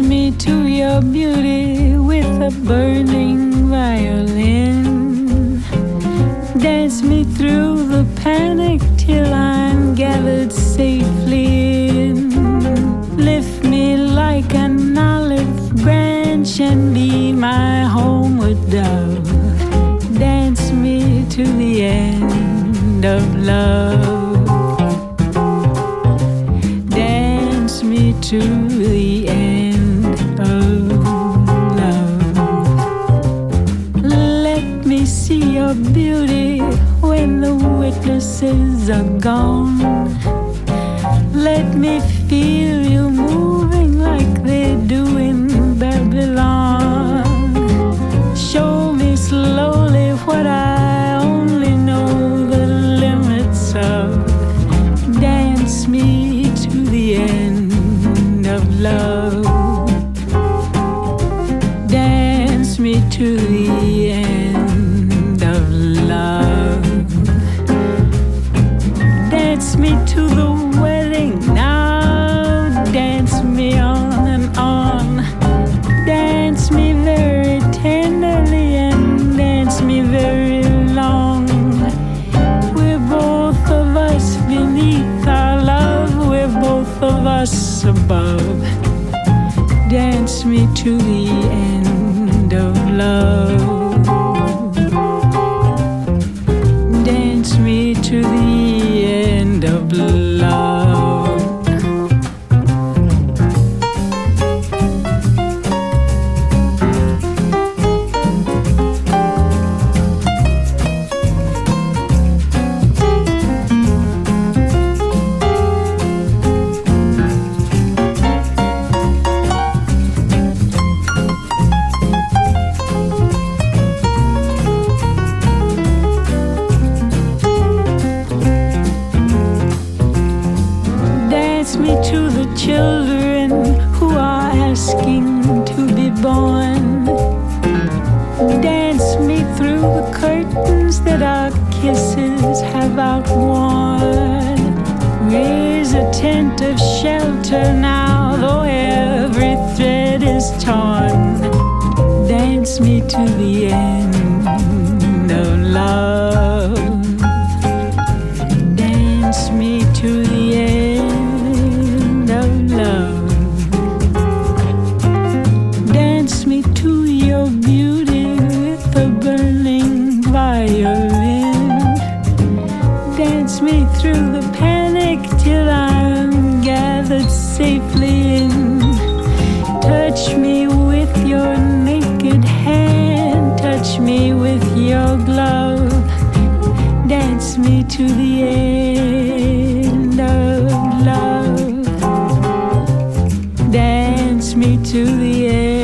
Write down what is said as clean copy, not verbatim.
me to your beauty with a burning violin. Dance me through the panic till I'm gathered safely in. Lift me like an olive branch and be my homeward dove. Dance me to the end of love. Dance me to the end of love. Let me see your beauty when the witnesses are gone. Let me feel you moving like they do in Babylon. Show me slowly what I only know the limits of. Dance me to the end of love. Dance me to the end of love. Dance me to the wedding now. Dance me on and on. Dance me very tenderly and dance me very long. We're both of us beneath our love. We're both of us above. Dance me to the end of love. Dance me to the end of love. Dance me to the children who are asking to be born. Dance me through the curtains that our kisses have outworn. Raise a tent of shelter now, though every thread is torn. Dance me to the end of love. Dance me to the end of love. Dance me to your beauty with a burning violin. Dance me through the panic till I'm gathered safely in. Touch me with your naked hand. Touch me with your glove. Dance me to the end of love. Dance me to the end.